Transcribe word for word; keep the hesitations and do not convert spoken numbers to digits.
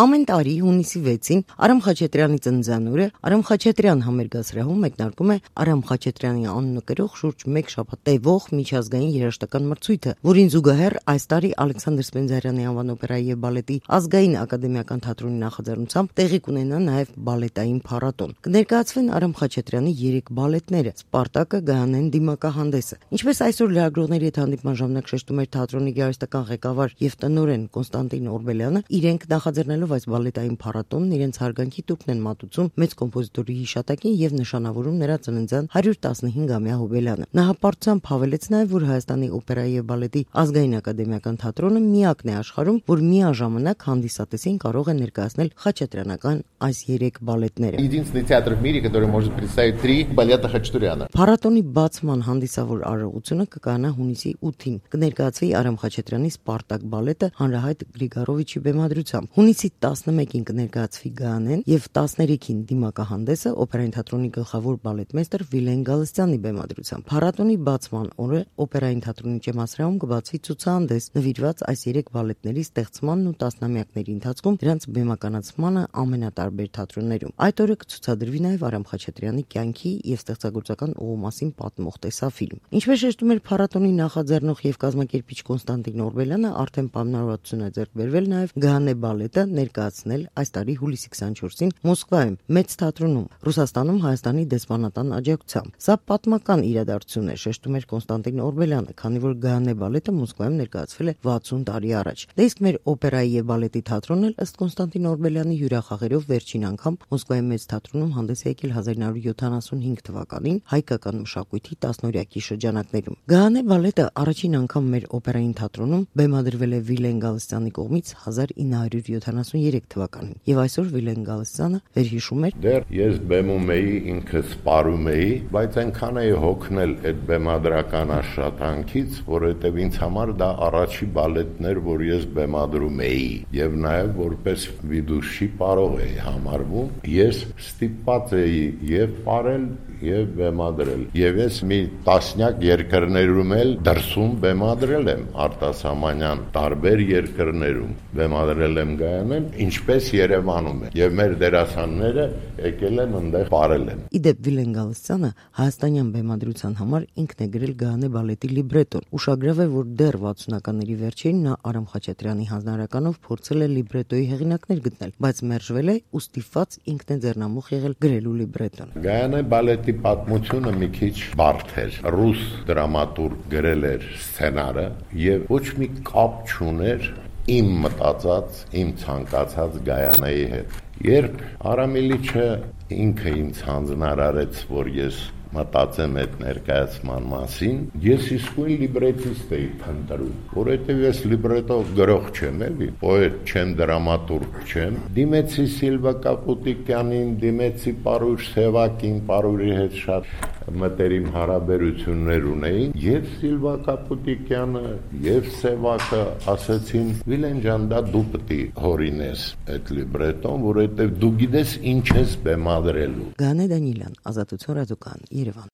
Ամեն տարի հունիսի վեցին Արամ Խաչատրյանի ծննդյանօրը Արամ Խաչատրյան համերգասրահում մեկնարկում է Արամ Խաչատրյանի անունը կրող շուրջ մեկ շաբաթ տևող միջազգային երաժշտական մրցույթը, որին զուգահեռ այս տարի Ալեքսանդր Սպենդիարյանի անվան օպերայի եւ բալետի ազգային ակադեմիական թատրոնի նախաձեռնությամբ տեղի կունենա նաեւ բալետային փառատոն։ Կներկայացվեն Արամ Խաչատրյանի երեք բալետները՝ Սպարտակը, Գայանեն, Դիմակահանդեսը։ Ինչպես այսօր լրագրողների հետ հանդիպման ժամանակ շեշտում էր թատրոնի գեղարվեստական ղեկավար եւ տնօրեն Կոնստանտին Օրբելյանը, իրենք նախաձեռնելով այս բալետային փառատոնն իրենց հարգանքի տուրքն են մատուցում մեծ կոմպոզիտորի հիշատակին եւ նշանավորում նրա ծննդյան հարյուր տասնհինգամյա հոբելյանը։ Նա հապարտությամբ հավելեց նաեւ, որ Հայաստանի օպերայի եւ բալետի ազգային ակադեմիական թատրոնը միակն է աշխարհում, որ միաժամանակ հանդիսատեսին կարող է ներկայացնել խաչատրյանական այս երեք բալետները։ Единственный театр в мире, который может представить три балета Խաչատրյանը։ Փառատոնի բացման հանդիսավոր արարողությունը կկայանա հունիսի ութին։ Կներկայացվի Արամ Խաչատրյանի Սպարտակ բալետը Հանրահայտ Գրիգորովիչի բեմադրությամբ։ Հունիսի տասնմեկին կներկայացվի Գայանեն եւ տասներեքին Դիմակահանդեսը օպերային թատրոնի գլխավոր բալետմեստր Վիլեն Գալստյանի բեմադրությամբ։ Փառատոնի բացման օրը օպերային թատրոնի ճեմասրահում կբացվի ցուցահանդես նվիրված այս երեք բալետների ստեղծմանն ու տասնամյակների ընթացքում դրանց բեմականացմանը ամենատարբեր թատրոններում։ Այդ օրը կցուցադրվի նաեւ Արամ Խաչատրյանի կյանքի եւ ստեղծագործական ուղու մասին պատմող տեսաֆիլմ։ Ինչպես շեշտում էր փառատոնի նախաձեռնող եւ կազմակերպիչ Կոնստանտին Օրբելյանը, արդեն պայմանավորվածություն է ձեռք բերվել նաեւ Գայանե բալետը ներկայացնել այս տարի հուլիսի քսաներկուսին Մոսկվայում մեծ թատրոնում, Ռուսաստանում Հայաստանի դեսպանատան աջակցությամբ։ Սա պատմական իրադարձություն է, շեշտում էր Կոնստանտին Օրբելյանը, քանի որ Գայանե բալետը Մոսկվայում ներկայացվել է վաթսուն տարի առաջ։ Դե իսկ մեր օպերայի եւ բալետի թատրոնն էլ ըստ Կոնստանտին Օրբելյանի հյուրախաղերով վերջին անգամ Մոսկվայի մեծ թատրոնում հանդես է եկել հազար նույն հարյուր յոթանասունհինգ թվականին հայկական մշակույթի տասնօրյակի շրջանակներում։ Գայանե բալետը առաջին անգամ մեր օպերային թատրոնում բեմադրվել է Վիլեն Գալստյանի կողմից հազար ինը հարյուր յոթանասուներեք թվականին։ Եվ այսօր Վիլեն Գալստյանը վերհիշում էր. Դեռ ես բեմում էի, ինքս սպառում էի, բայց այնքան էի հոգնել այդ բեմադրական աշխատանքից, որովհետև ինձ համար դա առաջի բալետն էր, որ ես բեմադրում էի, եւ նաեւ որպես վիդուշի պարող էի համարվում։ Ես ստիպված էի եւ պարել եւ բեմադրել։ Եվ ես մի տասնյակ երկրներում էլ դրսում բեմադրել եմ, արտասահմանյան տարբեր երկրներում բեմադրել եմ Գայանեն, ինչպես Երևանում է։ Եվ մեր դերասանները եկել են այնտեղ պարել են։ Իդեպ Վիլեն Գալստյանը հայաստանյան բեմադրության համար ինքն է գրել Գայանե բալետի լիբրետոն։ Ուշագրավ է, որ դեռ վաթսունականների վերջերին նա Արամ Խաչատրյանի հանձնարարականով փորձել է լիբրետոյի հեղինակներ գտնել, բայց մերժվել է ու ստիպված ինքն է ձեռնամուխ եղել գրելու լիբրետոն։ Գայանե բալետի պատմությունը մի քիչ բարդ էր։ Ռուս դրամատուրգ գրել էր սցենարը եւ ոչ մի կապ չուներ իմ մտածած, իմ ցանկացած Գայանեի հետ։ Երբ Արամ Իլիչը ինքը ինձ հանձնարարեց, որ ես մտածեմ այդ ներկայացման մասին, ես իսկույն լիբրետիստ էի փնտրում, որովհետև ես լիբրետո գրող չեմ, էլի, պոետ չեմ, դրամատուրգ չեմ։ Դիմեցի Սիլվա Կապուտիկյանին, դիմեցի Պարուր Սևակին, Պարուրի հետ շատ մտերիմ հարաբերություններ ունեին, եւ Սիլվա Կապուտիկյանը եւ Սևակը ասացին. «Վիլեն ջան, դա դու պետք է հորինես այդ լիբրետոն, որովհետև դու գիտես ինչ ես բեմադրելու»։ Գայանե Դանիելյան, Ազատություն ռադիոկայան, Երևան։